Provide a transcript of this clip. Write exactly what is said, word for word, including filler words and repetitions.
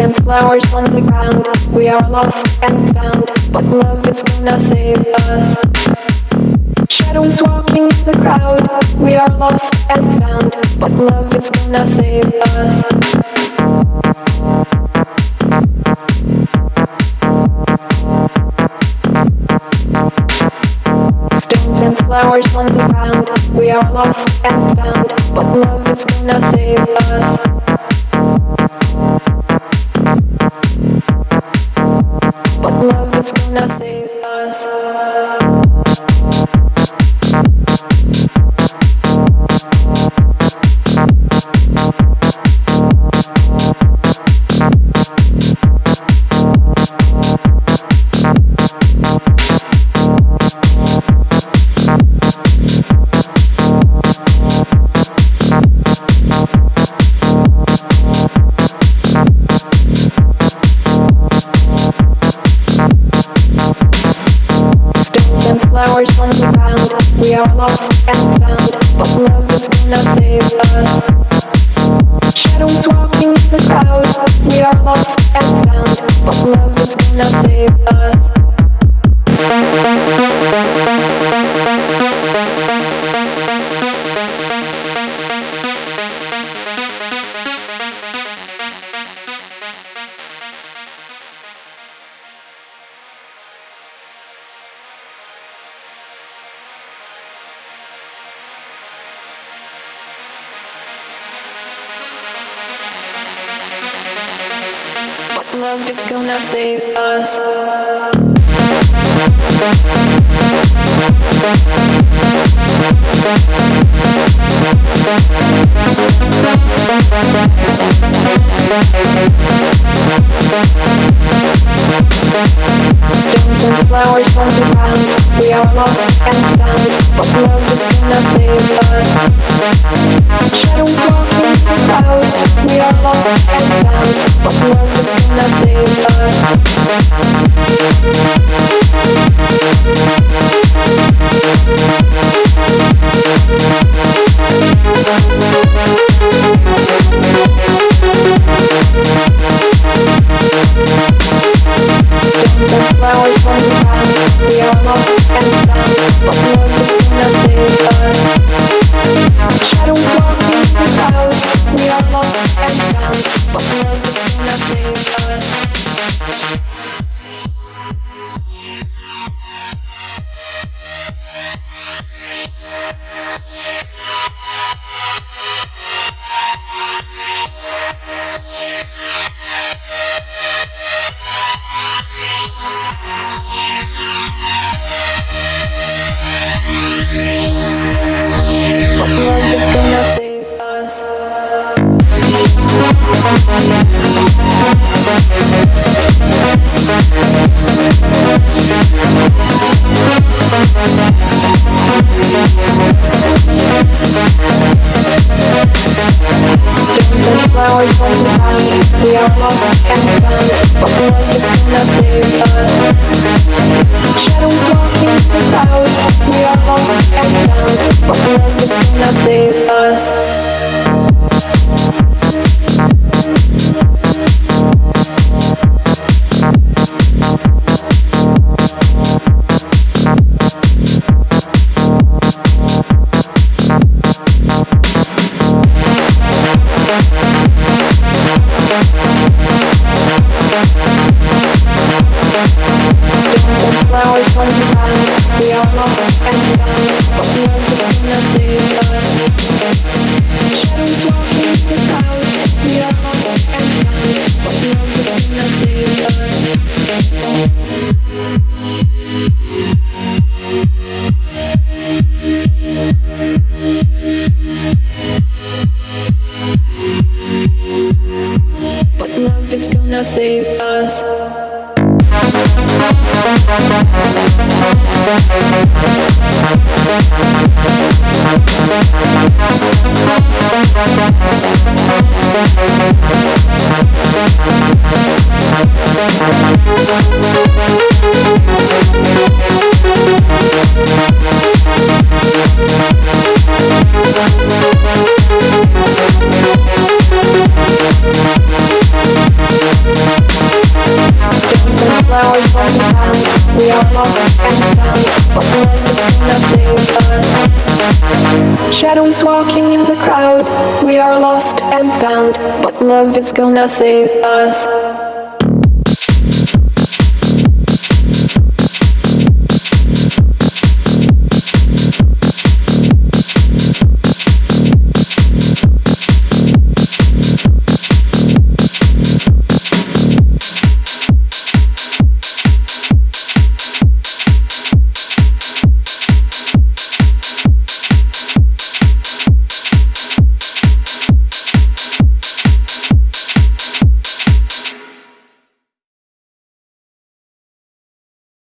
and flowers on the ground. We are lost and found, but love is gonna save us. Shadows walking the crowd. We are lost and found, but love is gonna save us. Stones and flowers on the ground. We are lost and found, but love is gonna save us. But love is gonna save us. Flowers on the ground. We are lost and found, but love is gonna save us. Shadows walking the crowd. We are lost and found, but love is gonna save us. Love is gonna save us. Stones and flowers on the ground. We are lost and found, but love is gonna save us. Shadows walking the crowd. We are lost and found, but love is gonna save us. Stones and flowers on the ground. We are lost and found, but love is gonna save us. Shadows walking the crowd. We are lost and found, but love is gonna save us. But love is gonna save us. Stones and flowers on the ground. We are lost and found, but love is gonna save us. Shadows walking the crowd. We are lost and found, but love is gonna save us. Stones and flowers on the ground. We are lost and found, but love is gonna save us. Shadows walking the crowd. We are lost and found, but love is gonna save us. But love is gonna save us. We'll be right back. Shadows walking in the crowd. We are lost and found, but love is gonna save us.